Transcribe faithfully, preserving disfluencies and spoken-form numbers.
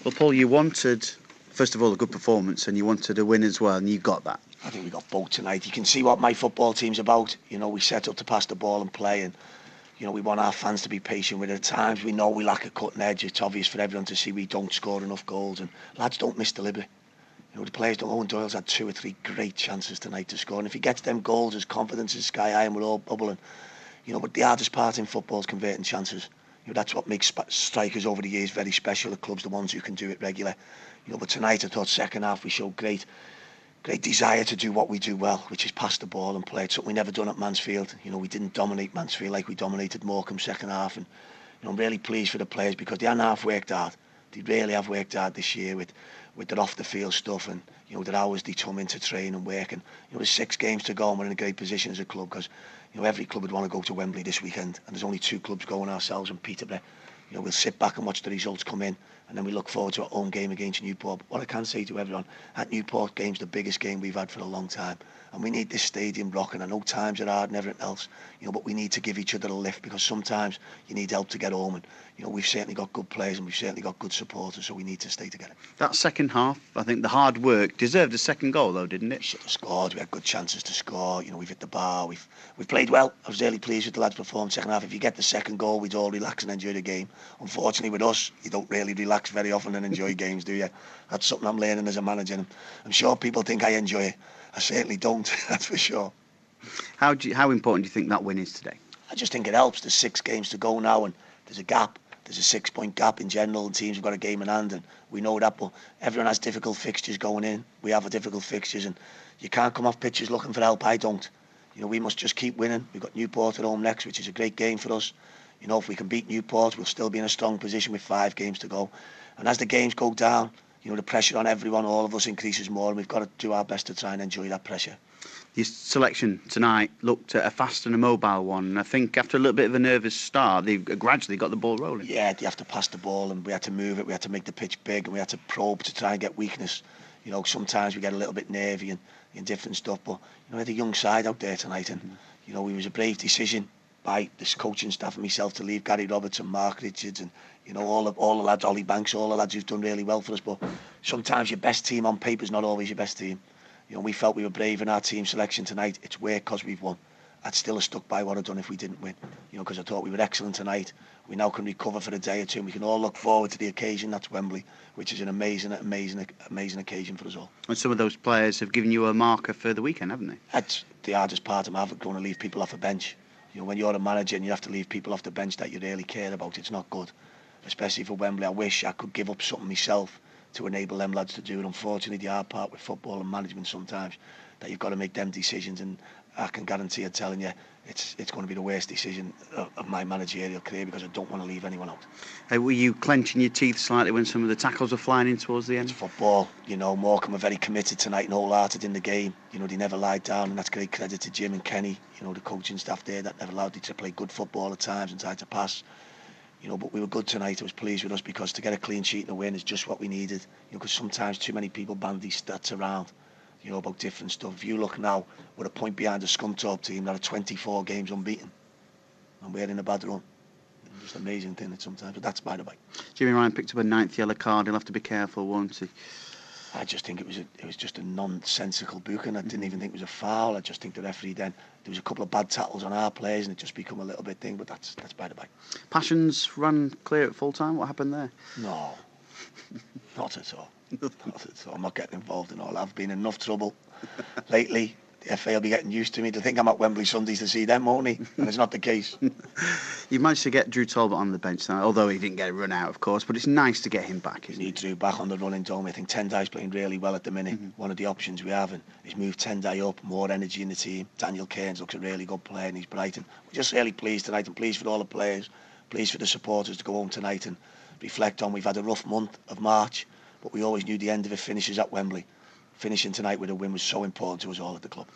Well, Paul, you wanted, first of all, a good performance, and you wanted a win as well, and you got that. I think we got both tonight. You can see what my football team's about. You know, we set up to pass the ball and play, and you know, we want our fans to be patient with it. At times we know we lack a cutting edge. It's obvious for everyone to see we don't score enough goals, and lads don't miss deliberate. You know, the players don't. Owen Doyle's had two or three great chances tonight to score, and if he gets them goals, his confidence is sky high, and we're all bubbling. You know, but the hardest part in football is converting chances. You know, that's what makes strikers over the years very special at clubs, the ones who can do it regular. You know, but tonight I thought second half we showed great, great desire to do what we do well, which is pass the ball and play. It's something we never done at Mansfield. You know, we didn't dominate Mansfield like we dominated Morecambe second half, and you know, I'm really pleased for the players because they haven't half worked hard. They really have worked hard this year with, with their off the field stuff, and you know, their hours they come in to train and work. And you know, there's six games to go, and we're in a great position as a club because you know every club would want to go to Wembley this weekend, and there's only two clubs going, ourselves and Peterborough. You know, we'll sit back and watch the results come in, and then we look forward to our own game against Newport. But what I can say to everyone, that Newport game's the biggest game we've had for a long time, and we need this stadium rocking. I know times are hard and everything else, you know, but we need to give each other a lift because sometimes you need help to get home, and you know, we've certainly got good players and we've certainly got good supporters, so we need to stay together. That second half, I think the hard work deserved a second goal, though, didn't it? We should have scored. We had good chances to score. You know, we've hit the bar. We've we've played well. I was really pleased with the lads' performance second half. If you get the second goal, we'd all relax and enjoy the game. Unfortunately, with us, you don't really relax very often and enjoy games, do you? That's something I'm learning as a manager. And I'm sure people think I enjoy it. I certainly don't. That's for sure. How do you, how important do you think that win is today? I just think it helps. There's six games to go now, and there's a gap. There's a six-point gap in general, and teams have got a game in hand, and we know that. But everyone has difficult fixtures going in. We have a difficult fixtures, and you can't come off pitches looking for help. I don't. You know, we must just keep winning. We've got Newport at home next, which is a great game for us. You know, if we can beat Newport, we'll still be in a strong position with five games to go. And as the games go down, you know, the pressure on everyone, all of us, increases more, and we've got to do our best to try and enjoy that pressure. Your selection tonight looked at a fast and a mobile one, and I think after a little bit of a nervous start, they've gradually got the ball rolling. Yeah, you have to pass the ball, and we had to move it, we had to make the pitch big, and we had to probe to try and get weakness. You know, sometimes we get a little bit nervy and, and different stuff, but you know, we had a young side out there tonight, and you know, it was a brave decision by this coaching staff and myself to leave Gary Roberts and Mark Richards and you know, all the, all the lads, Ollie Banks, all the lads who've done really well for us. But sometimes your best team on paper is not always your best team. You know, we felt we were brave in our team selection tonight. It's worked because we've won. I'd still have stuck by what I'd done if we didn't win. You know, because I thought we were excellent tonight. We now can recover for a day or two, and we can all look forward to the occasion. That's Wembley, which is an amazing, amazing, amazing occasion for us all. And some of those players have given you a marker for the weekend, haven't they? That's the hardest part of having going to leave people off a bench. You know, when you're a manager and you have to leave people off the bench that you really care about, it's not good. Especially for Wembley. I wish I could give up something myself to enable them lads to do it. Unfortunately, the hard part with football and management sometimes, that you've got to make them decisions, and I can guarantee you, telling you, it's it's going to be the worst decision of, of my managerial career because I don't want to leave anyone out. Hey, were you clenching your teeth slightly when some of the tackles were flying in towards the end? It's football, you know. Morecambe are very committed tonight and wholehearted in the game. You know, they never lied down, and that's great credit to Jim and Kenny, you know, the coaching staff there that never allowed you to play good football at times and tried to pass. You know, but we were good tonight. I was pleased with us because to get a clean sheet and a win is just what we needed. You know, because sometimes too many people band these stats around, you know, about different stuff. If you look now, we're a point behind a Scunthorpe team that are twenty-four games unbeaten, and we're in a bad run. It's just an amazing thing that sometimes, but that's by the way. Jimmy Ryan picked up a ninth yellow card. He'll have to be careful, won't he? I just think it was a, it was just a nonsensical booking. I didn't even think it was a foul. I just think the referee then, there was a couple of bad tackles on our players and it just become a little bit thing, but that's that's by the by. Passions ran clear at full time. What happened there? No, not at all. Not at all. I'm not getting involved in all. I've been in enough trouble lately. The F A will be getting used to me. They think I'm at Wembley Sundays to see them, won't he? And it's not the case. You managed to get Drew Talbot on the bench now, although he didn't get a run out, of course, but it's nice to get him back, isn't We need Drew back on the running dome. I think Tendai's playing really well at the minute. Mm-hmm. One of the options we have, and he's moved Tendai up, more energy in the team. Daniel Cairns looks a really good player and he's bright. And we're just really pleased tonight and pleased for all the players, pleased for the supporters to go home tonight and reflect on. We've had a rough month of March, but we always knew the end of it finishes at Wembley. Finishing tonight with a win was so important to us all at the club.